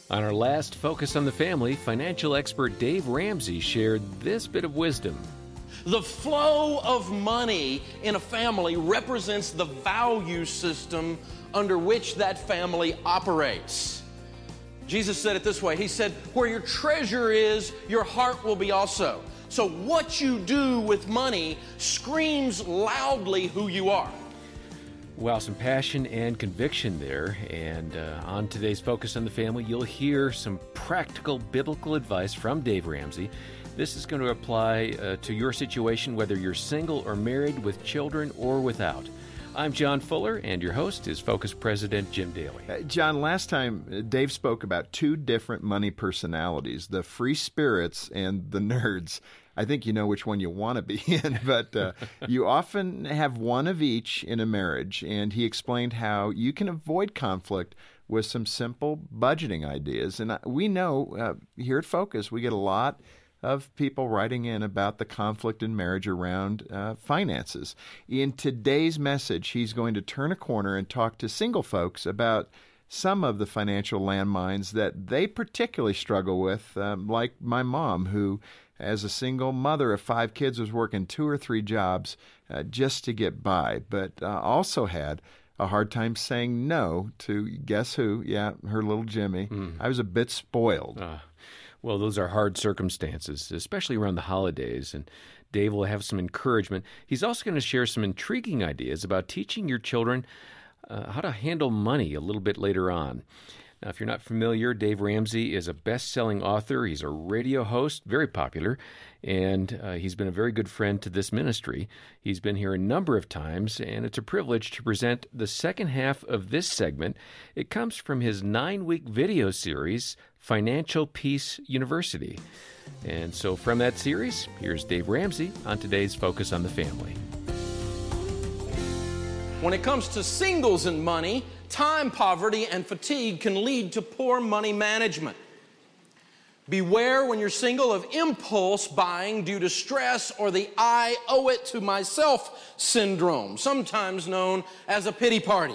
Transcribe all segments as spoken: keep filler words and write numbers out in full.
On our last Focus on the Family, financial expert Dave Ramsey shared this bit of wisdom. The flow of money in a family represents the value system under which that family operates. Jesus said it this way. He said, where your treasure is, your heart will be also. So what you do with money screams loudly who you are. Wow, some passion and conviction there. And uh, on today's Focus on the Family, you'll hear some practical biblical advice from Dave Ramsey. This is going to apply uh, to your situation, whether you're single or married, with children or without. I'm John Fuller, and your host is Focus President Jim Daly. Uh, John, last time uh, Dave spoke about two different money personalities, the free spirits and the nerds. I think you know which one you want to be in, but uh, you often have one of each in a marriage, and he explained how you can avoid conflict with some simple budgeting ideas. And we know uh, here at Focus, we get a lot of people writing in about the conflict in marriage around uh, finances. In today's message, he's going to turn a corner and talk to single folks about some of the financial landmines that they particularly struggle with, um, like my mom, who, as a single mother of five kids, was working two or three jobs uh, just to get by, but uh, also had a hard time saying no to, guess who? Yeah, her little Jimmy. Mm. I was a bit spoiled. Uh. Well, those are hard circumstances, especially around the holidays, and Dave will have some encouragement. He's also going to share some intriguing ideas about teaching your children uh, how to handle money a little bit later on. Now, if you're not familiar, Dave Ramsey is a best-selling author. He's a radio host, very popular, and uh, he's been a very good friend to this ministry. He's been here a number of times, and it's a privilege to present the second half of this segment. It comes from his nine-week video series, Financial Peace University. And so from that series, here's Dave Ramsey on today's Focus on the Family. When it comes to singles and money, time poverty and fatigue can lead to poor money management. Beware when you're single of impulse buying due to stress or the I owe it to myself syndrome, sometimes known as a pity party.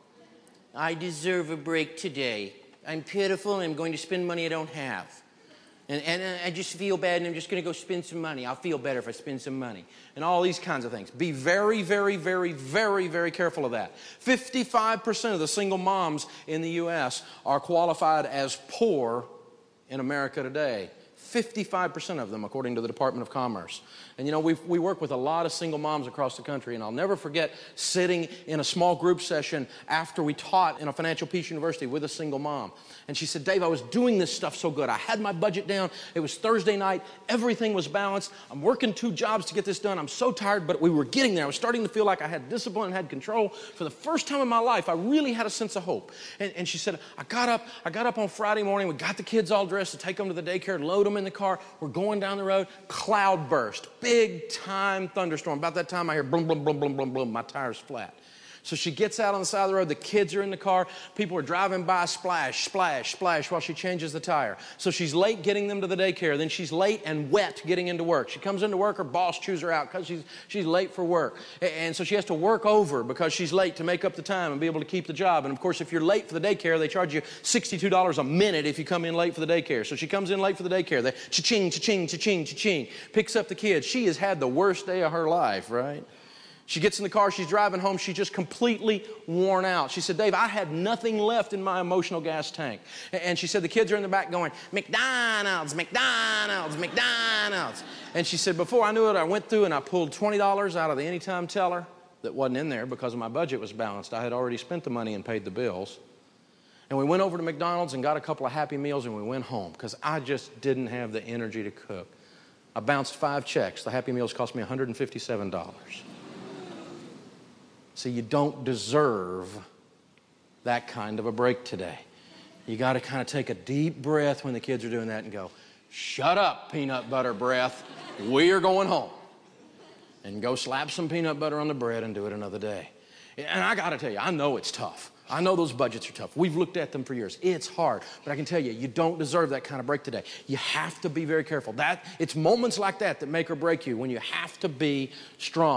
I deserve a break today. I'm pitiful and I'm going to spend money I don't have. And, and I just feel bad and I'm just going to go spend some money. I'll feel better if I spend some money. And all these kinds of things. Be very, very, very, very, very careful of that. fifty-five percent of the single moms in the U S are qualified as poor in America today. fifty-five percent of them, according to the Department of Commerce. And you know, we we work with a lot of single moms across the country, and I'll never forget sitting in a small group session after we taught in a Financial Peace University with a single mom. And she said, Dave, I was doing this stuff so good. I had my budget down. It was Thursday night. Everything was balanced. I'm working two jobs to get this done. I'm so tired, but we were getting there. I was starting to feel like I had discipline and had control. For the first time in my life, I really had a sense of hope. And, and she said, I got up. I got up on Friday morning. We got the kids all dressed to take them to the daycare, load them in the car. We're going down the road. Cloud burst. Big time thunderstorm. About that time, I hear boom, boom, boom, boom, boom, boom. My tire's flat. So she gets out on the side of the road. The kids are in the car. People are driving by. Splash, splash, splash while she changes the tire. So she's late getting them to the daycare. Then she's late and wet getting into work. She comes into work. Her boss chews her out because she's, she's late for work. And so she has to work over because she's late to make up the time and be able to keep the job. And, of course, if you're late for the daycare, they charge you sixty-two dollars a minute if you come in late for the daycare. So she comes in late for the daycare. They cha-ching, cha-ching, cha-ching, cha-ching. Picks up the kids. She has had the worst day of her life, right? She gets in the car, she's driving home, she's just completely worn out. She said, Dave, I had nothing left in my emotional gas tank. And she said, the kids are in the back going, McDonald's, McDonald's, McDonald's. And she said, before I knew it, I went through and I pulled twenty dollars out of the Anytime teller that wasn't in there because my budget was balanced. I had already spent the money and paid the bills. And we went over to McDonald's and got a couple of Happy Meals and we went home because I just didn't have the energy to cook. I bounced five checks. The Happy Meals cost me one hundred fifty-seven dollars. See, you don't deserve that kind of a break today. You got to kind of take a deep breath when the kids are doing that and go, shut up, peanut butter breath. We are going home. And go slap some peanut butter on the bread and do it another day. And I got to tell you, I know it's tough. I know those budgets are tough. We've looked at them for years. It's hard. But I can tell you, you don't deserve that kind of break today. You have to be very careful. That, it's moments like that that make or break you when you have to be strong.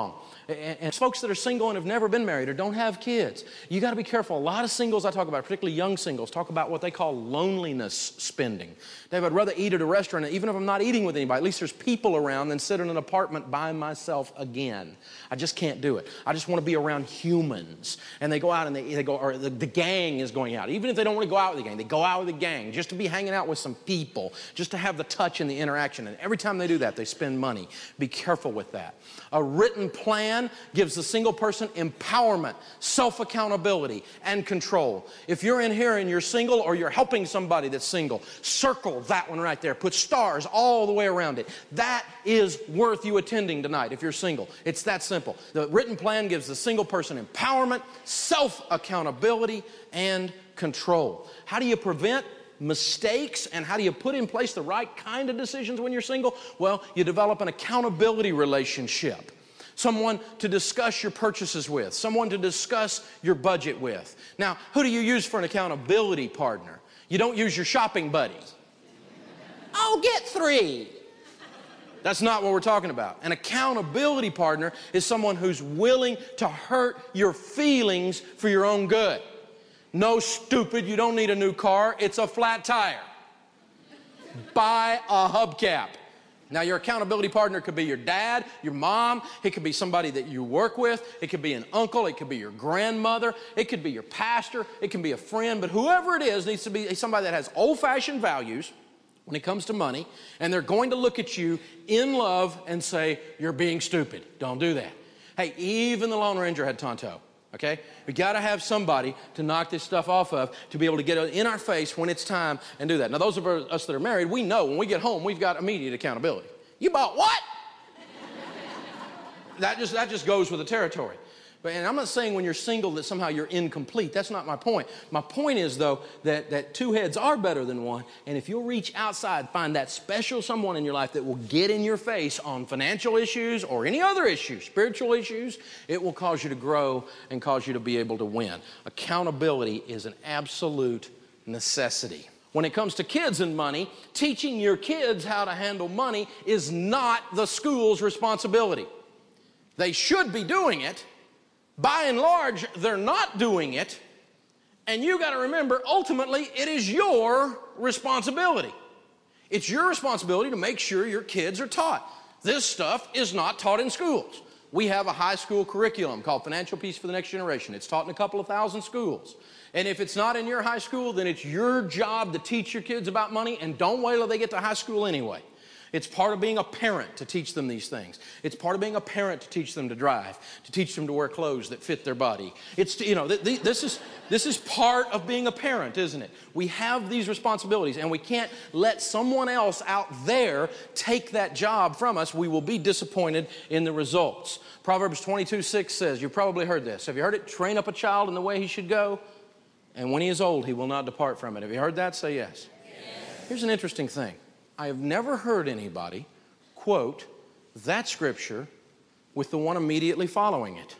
And, and folks that are single and have never been married or don't have kids, you got to be careful. A lot of singles I talk about, particularly young singles, talk about what they call loneliness spending. Dave, I'd rather eat at a restaurant, even if I'm not eating with anybody, at least there's people around, than sit in an apartment by myself again. I just can't do it. I just want to be around humans. And they go out and they, they go, or the, the gang is going out. Even if they don't want to go out with the gang, they go out with the gang just to be hanging out with some people, just to have the touch and the interaction. And every time they do that, they spend money. Be careful with that. A written plan gives the single person empowerment, self-accountability, and control. If you're in here and you're single or you're helping somebody that's single, circle that one right there. Put stars all the way around it. That is worth you attending tonight if you're single. It's that simple. The written plan gives the single person empowerment, self-accountability, and control. How do you prevent mistakes, and how do you put in place the right kind of decisions when you're single? Well, you develop an accountability relationship. Someone to discuss your purchases with, someone to discuss your budget with. Now, who do you use for an accountability partner? You don't use your shopping buddy. I'll get three. That's not what we're talking about. An accountability partner is someone who's willing to hurt your feelings for your own good. No, stupid, you don't need a new car. It's a flat tire. Buy a hubcap. Now, your accountability partner could be your dad, your mom. It could be somebody that you work with. It could be an uncle. It could be your grandmother. It could be your pastor. It can be a friend. But whoever it is needs to be somebody that has old-fashioned values when it comes to money, and they're going to look at you in love and say, you're being stupid. Don't do that. Hey, even the Lone Ranger had Tonto. Okay? We got to have somebody to knock this stuff off of, to be able to get it in our face when it's time and do that. Now, those of us that are married, we know when we get home, we've got immediate accountability. You bought what? that just that just goes with the territory. But, and I'm not saying when you're single that somehow you're incomplete. That's not my point. My point is, though, that, that two heads are better than one. And if you'll reach outside, find that special someone in your life that will get in your face on financial issues or any other issues, spiritual issues, it will cause you to grow and cause you to be able to win. Accountability is an absolute necessity. When it comes to kids and money, teaching your kids how to handle money is not the school's responsibility. They should be doing it. By and large, they're not doing it, and you got to remember, ultimately, it is your responsibility. It's your responsibility to make sure your kids are taught. This stuff is not taught in schools. We have a high school curriculum called Financial Peace for the Next Generation. It's taught in a couple of thousand schools. And if it's not in your high school, then it's your job to teach your kids about money, and don't wait till they get to high school anyway. It's part of being a parent to teach them these things. It's part of being a parent to teach them to drive, to teach them to wear clothes that fit their body. It's, you know, th th this is, this is part of being a parent, isn't it? We have these responsibilities, and we can't let someone else out there take that job from us. We will be disappointed in the results. Proverbs twenty-two six says, you've probably heard this. Have you heard it? Train up a child in the way he should go, and when he is old, he will not depart from it. Have you heard that? Say yes. Yes. Here's an interesting thing. I have never heard anybody quote that scripture with the one immediately following it.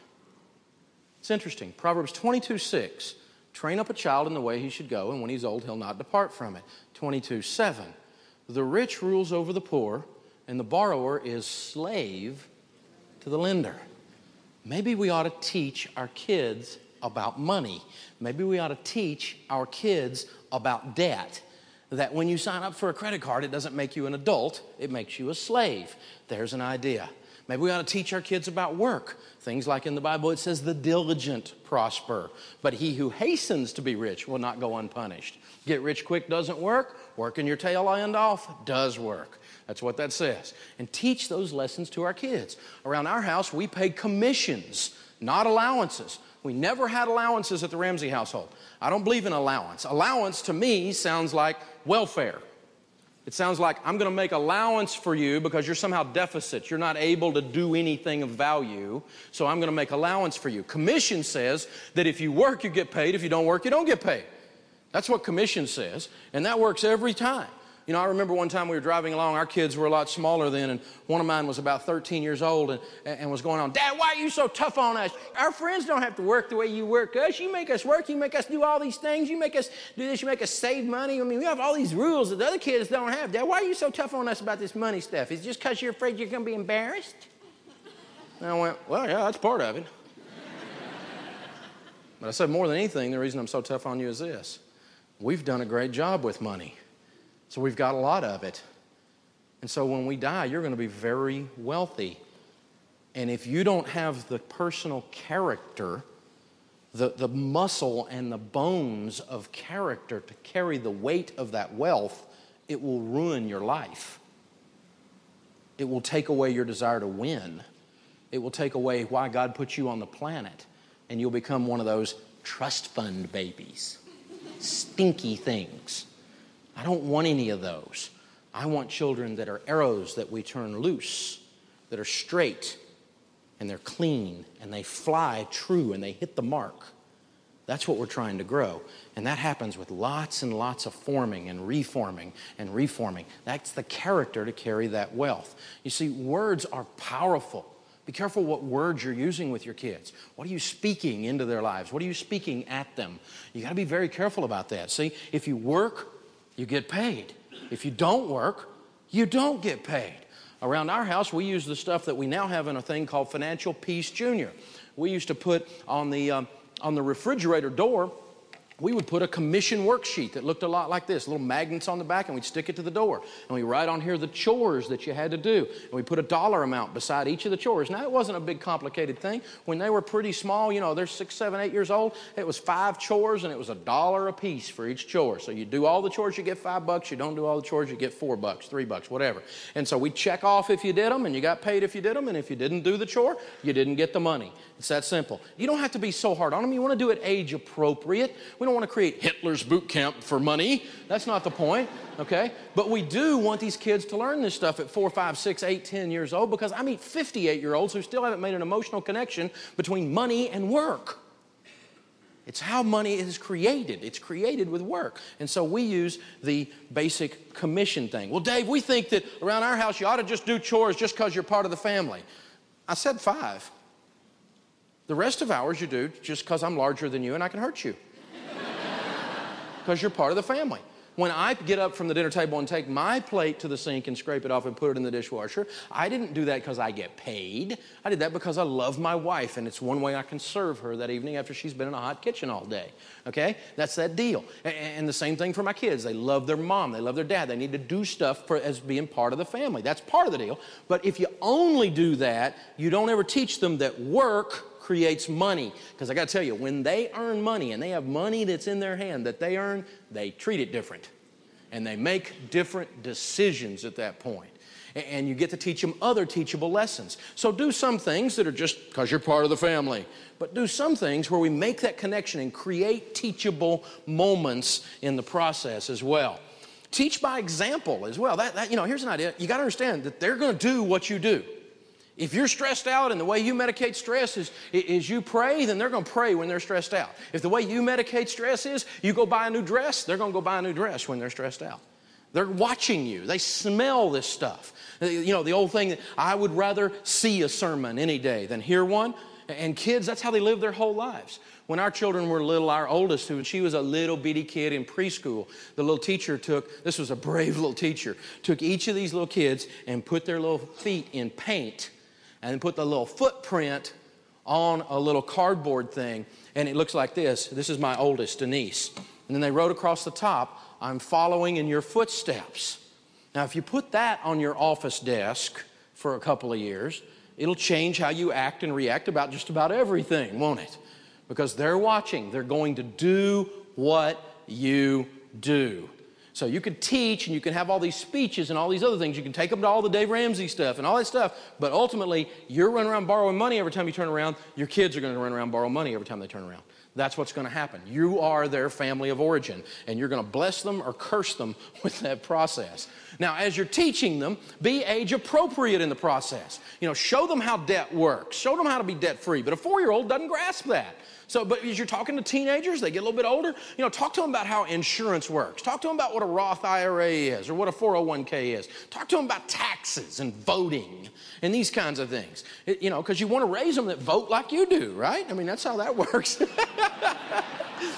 It's interesting. Proverbs twenty-two six, train up a child in the way he should go, and when he's old, he'll not depart from it. twenty-two seven, the rich rules over the poor, and the borrower is slave to the lender. Maybe we ought to teach our kids about money. Maybe we ought to teach our kids about debt. That when you sign up for a credit card, it doesn't make you an adult, it makes you a slave. There's an idea. Maybe we ought to teach our kids about work. Things like in the Bible, it says the diligent prosper, but he who hastens to be rich will not go unpunished. Get rich quick doesn't work. Working your tail end off does work. That's what that says. And teach those lessons to our kids. Around our house, we pay commissions, not allowances. We never had allowances at the Ramsey household. I don't believe in allowance. Allowance to me sounds like welfare. It sounds like I'm going to make allowance for you because you're somehow deficit. You're not able to do anything of value, so I'm going to make allowance for you. Commission says that if you work, you get paid. If you don't work, you don't get paid. That's what commission says, and that works every time. You know, I remember one time we were driving along. Our kids were a lot smaller then, and one of mine was about thirteen years old and, and was going on, Dad, why are you so tough on us? Our friends don't have to work the way you work us. You make us work. You make us do all these things. You make us do this. You make us save money. I mean, we have all these rules that the other kids don't have. Dad, why are you so tough on us about this money stuff? Is it just because you're afraid you're going to be embarrassed? And I went, well, yeah, that's part of it. But I said, more than anything, the reason I'm so tough on you is this. We've done a great job with money. So we've got a lot of it. And so when we die, you're going to be very wealthy. And if you don't have the personal character, the, the muscle and the bones of character to carry the weight of that wealth, it will ruin your life. It will take away your desire to win. It will take away why God put you on the planet. And you'll become one of those trust fund babies. Stinky things. I don't want any of those. I want children that are arrows that we turn loose, that are straight, and they're clean, and they fly true, and they hit the mark. That's what we're trying to grow. And that happens with lots and lots of forming and reforming and reforming. That's the character to carry that wealth. You see, words are powerful. Be careful what words you're using with your kids. What are you speaking into their lives? What are you speaking at them? You got to be very careful about that. See, if you work, you get paid. If you don't work, you don't get paid. Around our house, we use the stuff that we now have in a thing called Financial Peace Junior We used to put on the, um, on the refrigerator door, we would put a commission worksheet that looked a lot like this, little magnets on the back, and we'd stick it to the door. And we write on here the chores that you had to do. And we put a dollar amount beside each of the chores. Now, it wasn't a big complicated thing. When they were pretty small, you know, they're six, seven, eight years old, it was five chores, and it was a dollar a piece for each chore. So you do all the chores, you get five bucks. You don't do all the chores, you get four bucks, three bucks, whatever. And so we'd check off if you did them, and you got paid if you did them. And if you didn't do the chore, you didn't get the money. It's that simple. You don't have to be so hard on them. You want to do it age appropriate. We don't want to create Hitler's boot camp for money. That's not the point, okay? But we do want these kids to learn this stuff at four, five, six, eight, ten years old, because I meet fifty-eight-year-olds who still haven't made an emotional connection between money and work. It's how money is created. It's created with work. And so we use the basic commission thing. Well, Dave, we think that around our house you ought to just do chores just because you're part of the family. I said five. The rest of ours you do just because I'm larger than you and I can hurt you. Because you're part of the family. When I get up from the dinner table and take my plate to the sink and scrape it off and put it in the dishwasher, I didn't do that because I get paid. I did that because I love my wife, and it's one way I can serve her that evening after she's been in a hot kitchen all day. Okay? That's that deal. And the same thing for my kids. They love their mom. They love their dad. They need to do stuff for, as being part of the family. That's part of the deal. But if you only do that, you don't ever teach them that work creates money. Because I got to tell you, when they earn money and they have money that's in their hand that they earn, they treat it different. And they make different decisions at that point. And you get to teach them other teachable lessons. So do some things that are just because you're part of the family. But do some things where we make that connection and create teachable moments in the process as well. Teach by example as well. That, that you know, here's an idea. You got to understand that they're going to do what you do. If you're stressed out and the way you medicate stress is, is you pray, then they're going to pray when they're stressed out. If the way you medicate stress is you go buy a new dress, they're going to go buy a new dress when they're stressed out. They're watching you. They smell this stuff. You know, the old thing that I would rather see a sermon any day than hear one. And kids, that's how they live their whole lives. When our children were little, our oldest, who she was a little bitty kid in preschool, the little teacher took, this was a brave little teacher, took each of these little kids and put their little feet in paint and put the little footprint on a little cardboard thing. And it looks like this. This is my oldest, Denise. And then they wrote across the top, I'm following in your footsteps. Now, if you put that on your office desk for a couple of years, it'll change how you act and react about just about everything, won't it? Because they're watching. They're going to do what you do. So you can teach and you can have all these speeches and all these other things. You can take them to all the Dave Ramsey stuff and all that stuff. But ultimately, you're running around borrowing money every time you turn around. Your kids are going to run around and borrow money every time they turn around. That's what's going to happen. You are their family of origin, and you're going to bless them or curse them with that process. Now, as you're teaching them, be age appropriate in the process. You know, show them how debt works. Show them how to be debt-free. But a four-year-old doesn't grasp that. So, but as you're talking to teenagers, they get a little bit older, you know, talk to them about how insurance works. Talk to them about what a Roth I R A is or what a four oh one k is. Talk to them about taxes and voting and these kinds of things. It, you know, because you want to raise them that vote like you do, right? I mean, that's how that works.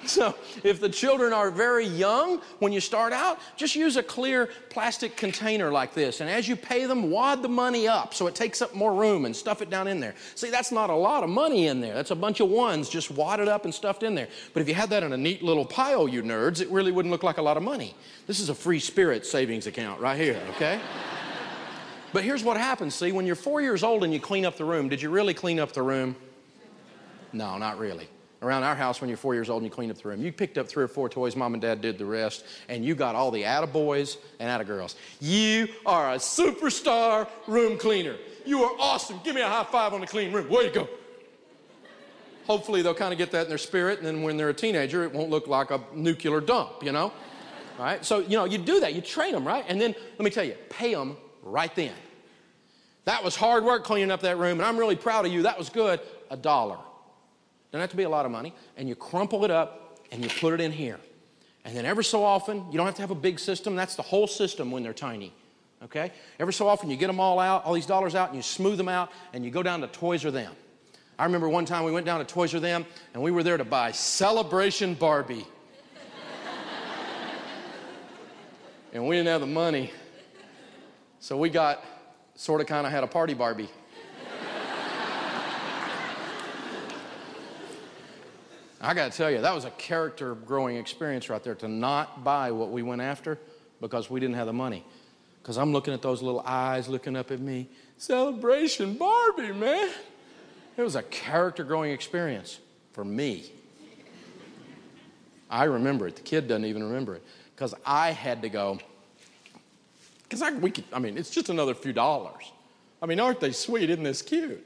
So if the children are very young, when you start out, just use a clear plastic container like this. And as you pay them, wad the money up so it takes up more room and stuff it down in there. See, that's not a lot of money in there. That's a bunch of ones just wadded up and stuffed in there. But if you had that in a neat little pile, you nerds, it really wouldn't look like a lot of money. This is a free spirit savings account right here, okay? But here's what happens, see, when you're four years old and you clean up the room, did you really clean up the room? No, not really. Around our house, when you're four years old and you clean up the room, you picked up three or four toys, mom and dad did the rest, and you got all the attaboys and attagirls. You are a superstar room cleaner. You are awesome. Give me a high five on the clean room. Way to go. Hopefully they'll kind of get that in their spirit, and then when they're a teenager, it won't look like a nuclear dump, you know? All right? So, you know, you do that. You train them, right? And then, let me tell you, pay them right then. That was hard work cleaning up that room, and I'm really proud of you. That was good. A dollar. Doesn't have to be a lot of money. And you crumple it up and you put it in here. And then every so often, you don't have to have a big system. That's the whole system when they're tiny. Okay? Every so often you get them all out, all these dollars out, and you smooth them out, and you go down to Toys R Them. I remember one time we went down to Toys R Them, and we were there to buy Celebration Barbie. And we didn't have the money. So we got, sort of kind of had a party Barbie. I got to tell you, that was a character growing experience right there, to not buy what we went after because we didn't have the money. Because I'm looking at those little eyes looking up at me. Celebration Barbie, man. It was a character growing experience for me. I remember it. The kid doesn't even remember it. Because I had to go, because I, we could, I mean, it's just another few dollars. I mean, aren't they sweet? Isn't this cute?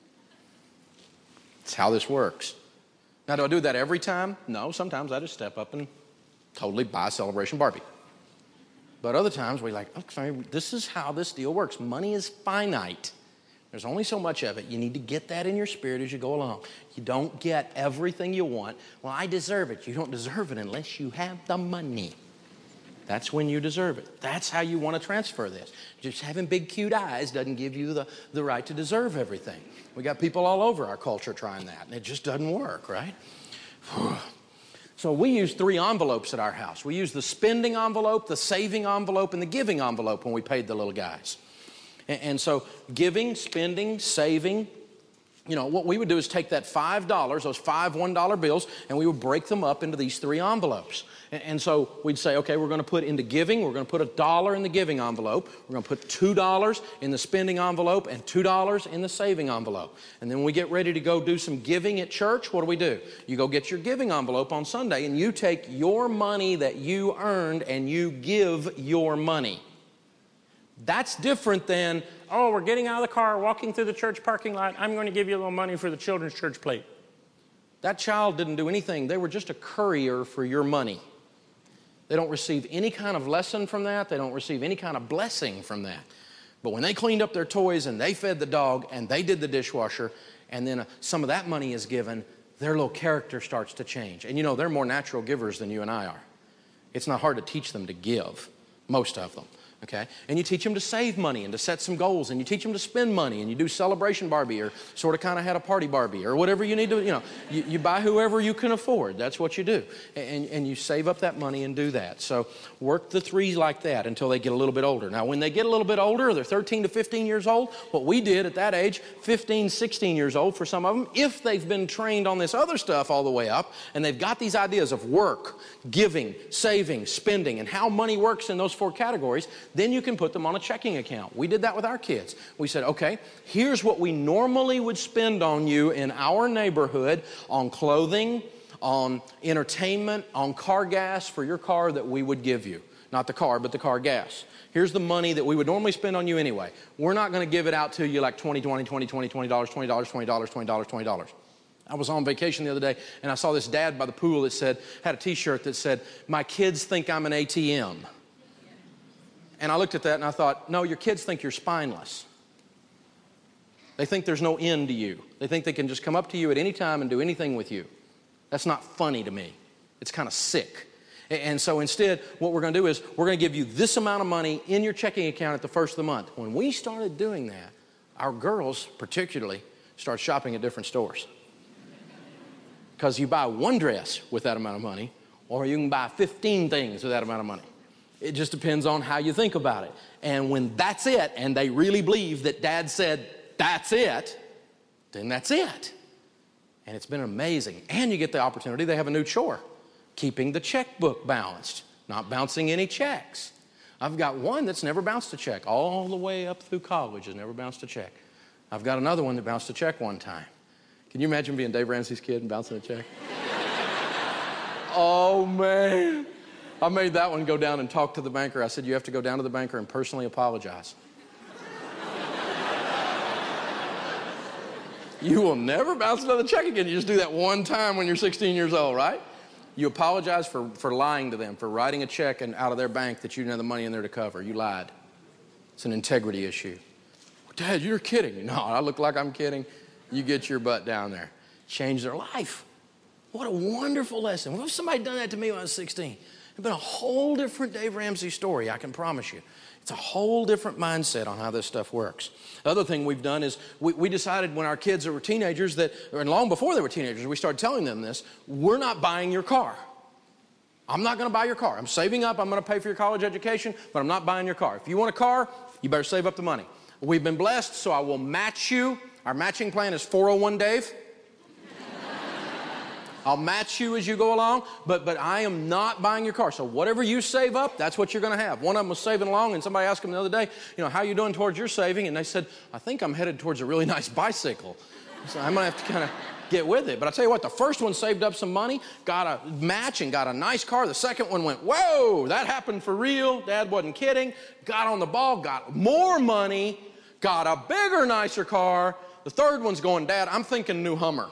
It's how this works. Now, do I do that every time? No, sometimes I just step up and totally buy Celebration Barbie. But other times we're like, okay, this is how this deal works. Money is finite. There's only so much of it. You need to get that in your spirit as you go along. You don't get everything you want. Well, I deserve it. You don't deserve it unless you have the money. That's when you deserve it. That's how you want to transfer this. Just having big, cute eyes doesn't give you the, the right to deserve everything. We got people all over our culture trying that, and it just doesn't work, right? So we use three envelopes at our house. We use the spending envelope, the saving envelope, and the giving envelope when we paid the little guys. And, and so giving, spending, saving, you know, what we would do is take that five dollars, those five one-dollar bills, and we would break them up into these three envelopes. And, and so we'd say, okay, we're going to put into giving, we're going to put a dollar in the giving envelope, we're going to put two dollars in the spending envelope, and two dollars in the saving envelope. And then when we get ready to go do some giving at church, what do we do? You go get your giving envelope on Sunday, and you take your money that you earned, and you give your money. That's different than, oh, we're getting out of the car, walking through the church parking lot, I'm going to give you a little money for the children's church plate. That child didn't do anything. They were just a courier for your money. They don't receive any kind of lesson from that. They don't receive any kind of blessing from that. But when they cleaned up their toys and they fed the dog and they did the dishwasher, and then uh, some of that money is given, their little character starts to change. And you know, they're more natural givers than you and I are. It's not hard to teach them to give, most of them. Okay? And you teach them to save money and to set some goals, and you teach them to spend money, and you do Celebration Barbie or sort of kind of had a party Barbie or whatever you need to, you know, you, you buy whoever you can afford. That's what you do. And, and you save up that money and do that. So work the three like that until they get a little bit older. Now, when they get a little bit older, they're thirteen to fifteen years old, what we did at that age, fifteen, sixteen years old for some of them, if they've been trained on this other stuff all the way up, and they've got these ideas of work, giving, saving, spending, and how money works in those four categories, then you can put them on a checking account. We did that with our kids. We said, okay, here's what we normally would spend on you in our neighborhood on clothing, on entertainment, on car gas for your car that we would give you. Not the car, but the car gas. Here's the money that we would normally spend on you anyway. We're not going to give it out to you like twenty, twenty, twenty, twenty, twenty dollars, twenty dollars, twenty dollars, twenty dollars, twenty dollars. I was on vacation the other day, and I saw this dad by the pool that said, had a t-shirt that said, my kids think I'm an A T M. And I looked at that and I thought, no, your kids think you're spineless. They think there's no end to you. They think they can just come up to you at any time and do anything with you. That's not funny to me. It's kind of sick. And so instead, what we're going to do is we're going to give you this amount of money in your checking account at the first of the month. When we started doing that, our girls particularly start shopping at different stores. Because you buy one dress with that amount of money, or you can buy fifteen things with that amount of money. It just depends on how you think about it. And when that's it, and they really believe that Dad said, that's it, then that's it. And it's been amazing. And you get the opportunity, they have a new chore, keeping the checkbook balanced, not bouncing any checks. I've got one that's never bounced a check, all the way up through college has never bounced a check. I've got another one that bounced a check one time. Can you imagine being Dave Ramsey's kid and bouncing a check? Oh, man. I made that one go down and talk to the banker. I said, you have to go down to the banker and personally apologize. You will never bounce another check again. You just do that one time when you're sixteen years old, right? You apologize for, for lying to them, for writing a check and out of their bank that you didn't have the money in there to cover. You lied. It's an integrity issue. Dad, you're kidding. No, I look like I'm kidding. You get your butt down there. Change their life. What a wonderful lesson. What if somebody done that to me when I was sixteen? It'd been a whole different Dave Ramsey story, I can promise you. It's a whole different mindset on how this stuff works. The other thing we've done is we, we decided when our kids were teenagers that, and long before they were teenagers, we started telling them this, we're not buying your car. I'm not going to buy your car. I'm saving up. I'm going to pay for your college education, but I'm not buying your car. If you want a car, you better save up the money. We've been blessed, so I will match you. Our matching plan is four oh one Dave. I'll match you as you go along, but, but I am not buying your car. So whatever you save up, that's what you're going to have. One of them was saving along, and somebody asked him the other day, you know, how are you doing towards your saving? And they said, I think I'm headed towards a really nice bicycle. So I'm going to have to kind of get with it. But I'll tell you what, the first one saved up some money, got a match, and got a nice car. The second one went, whoa, that happened for real. Dad wasn't kidding. Got on the ball, got more money, got a bigger, nicer car. The third one's going, Dad, I'm thinking new Hummer.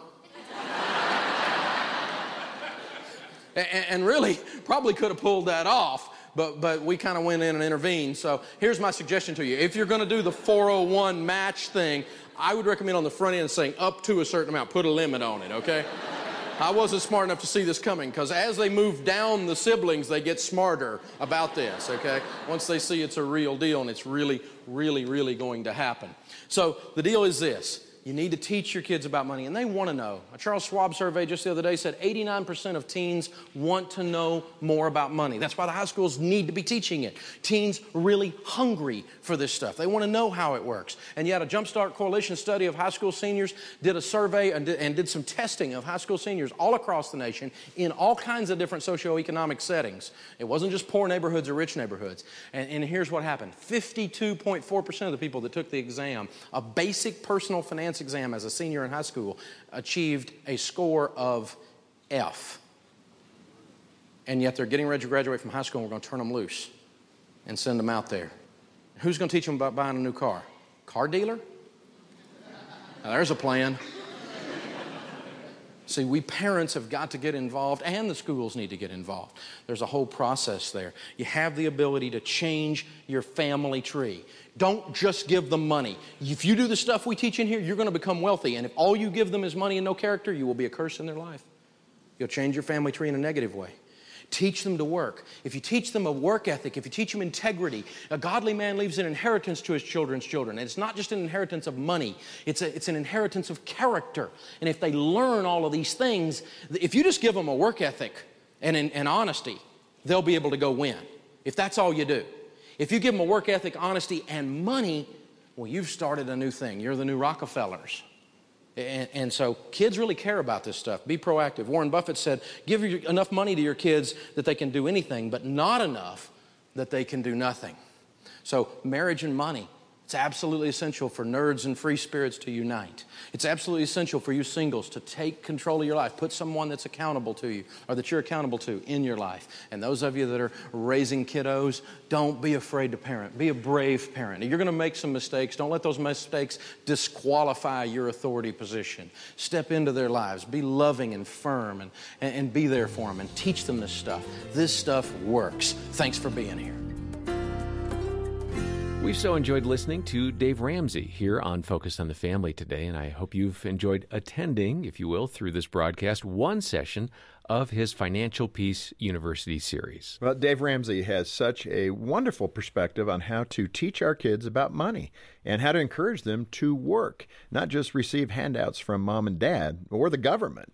And really, probably could have pulled that off, but, but we kind of went in and intervened. So here's my suggestion to you. If you're going to do the four oh one match thing, I would recommend on the front end saying up to a certain amount. Put a limit on it, okay? I wasn't smart enough to see this coming, because as they move down the siblings, they get smarter about this, okay? Once they see it's a real deal and it's really, really, really going to happen. So the deal is this. You need to teach your kids about money, and they want to know. A Charles Schwab survey just the other day said eighty-nine percent of teens want to know more about money. That's why the high schools need to be teaching it. Teens are really hungry for this stuff. They want to know how it works. And yet a Jumpstart Coalition study of high school seniors did a survey and did, and did some testing of high school seniors all across the nation in all kinds of different socioeconomic settings. It wasn't just poor neighborhoods or rich neighborhoods. And, and here's what happened. fifty-two point four percent of the people that took the exam, a basic personal finance exam as a senior in high school, achieved a score of F. And yet they're getting ready to graduate from high school, and we're going to turn them loose and send them out there. Who's going to teach them about buying a new car? Car dealer? Now, there's a plan. See, we parents have got to get involved, and the schools need to get involved. There's a whole process there. You have the ability to change your family tree. Don't just give them money. If you do the stuff we teach in here, you're going to become wealthy. And if all you give them is money and no character, you will be a curse in their life. You'll change your family tree in a negative way. Teach them to work. If you teach them a work ethic, if you teach them integrity, a godly man leaves an inheritance to his children's children. And it's not just an inheritance of money. It's, a, it's an inheritance of character. And if they learn all of these things, if you just give them a work ethic and, and, and honesty, they'll be able to go win. If that's all you do. If you give them a work ethic, honesty, and money, well, you've started a new thing. You're the new Rockefellers. And, and so kids really care about this stuff. Be proactive. Warren Buffett said, give your, enough money to your kids that they can do anything, but not enough that they can do nothing. So marriage and money, it's absolutely essential for nerds and free spirits to unite. It's absolutely essential for you singles to take control of your life. Put someone that's accountable to you, or that you're accountable to in your life. And those of you that are raising kiddos, don't be afraid to parent. Be a brave parent. You're going to make some mistakes. Don't let those mistakes disqualify your authority position. Step into their lives. Be loving and firm, and, and, and be there for them, and teach them this stuff. This stuff works. Thanks for being here. We've so enjoyed listening to Dave Ramsey here on Focus on the Family today, and I hope you've enjoyed attending, if you will, through this broadcast, one session of his Financial Peace University series. Well, Dave Ramsey has such a wonderful perspective on how to teach our kids about money and how to encourage them to work, not just receive handouts from mom and dad or the government.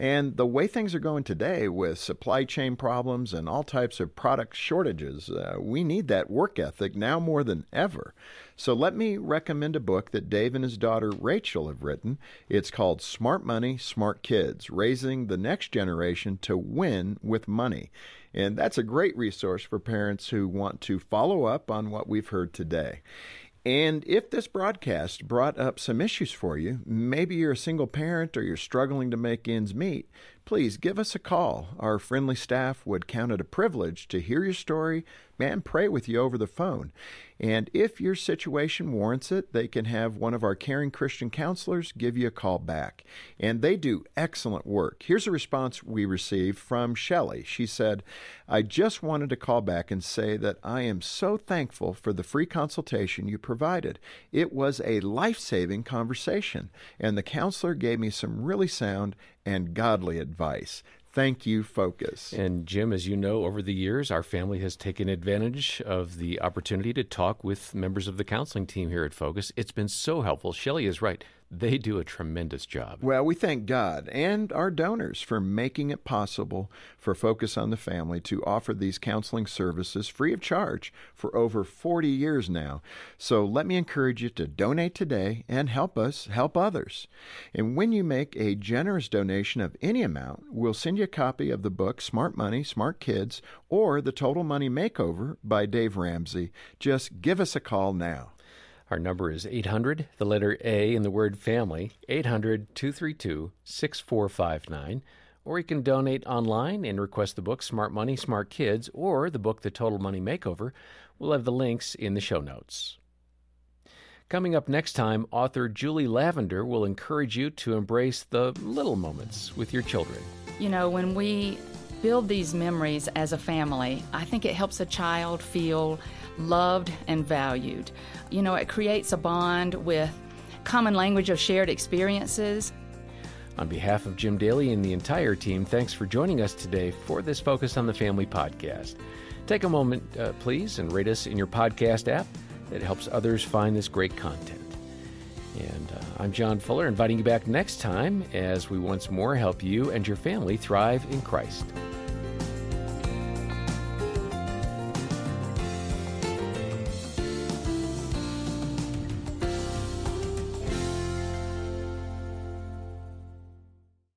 And the way things are going today with supply chain problems and all types of product shortages, uh, we need that work ethic now more than ever. So let me recommend a book that Dave and his daughter Rachel have written. It's called Smart Money, Smart Kids, Raising the Next Generation to Win with Money. And that's a great resource for parents who want to follow up on what we've heard today. And if this broadcast brought up some issues for you, maybe you're a single parent or you're struggling to make ends meet, please give us a call. Our friendly staff would count it a privilege to hear your story and pray with you over the phone. And if your situation warrants it, they can have one of our caring Christian counselors give you a call back. And they do excellent work. Here's a response we received from Shelley. She said, I just wanted to call back and say that I am so thankful for the free consultation you provided. It was a life-saving conversation, and the counselor gave me some really sound and godly advice. Thank you, Focus. And Jim, as you know, over the years, our family has taken advantage of the opportunity to talk with members of the counseling team here at Focus. It's been so helpful. Shelley is right. They do a tremendous job. Well, we thank God and our donors for making it possible for Focus on the Family to offer these counseling services free of charge for over forty years now. So let me encourage you to donate today and help us help others. And when you make a generous donation of any amount, we'll send you a copy of the book Smart Money, Smart Kids, or The Total Money Makeover by Dave Ramsey. Just give us a call now. Our number is eight hundred, the letter A in the word family, eight hundred, two three two, six four five nine. Or you can donate online and request the book Smart Money, Smart Kids, or the book The Total Money Makeover. We'll have the links in the show notes. Coming up next time, author Julie Lavender will encourage you to embrace the little moments with your children. You know, when we build these memories as a family, I think it helps a child feel loved and valued. You know, it creates a bond with common language of shared experiences. On behalf of Jim Daly and the entire team, thanks for joining us today for this Focus on the Family podcast. Take a moment, uh, please, and rate us in your podcast app. That helps others find this great content. And uh, I'm John Fuller, inviting you back next time as we once more help you and your family thrive in Christ.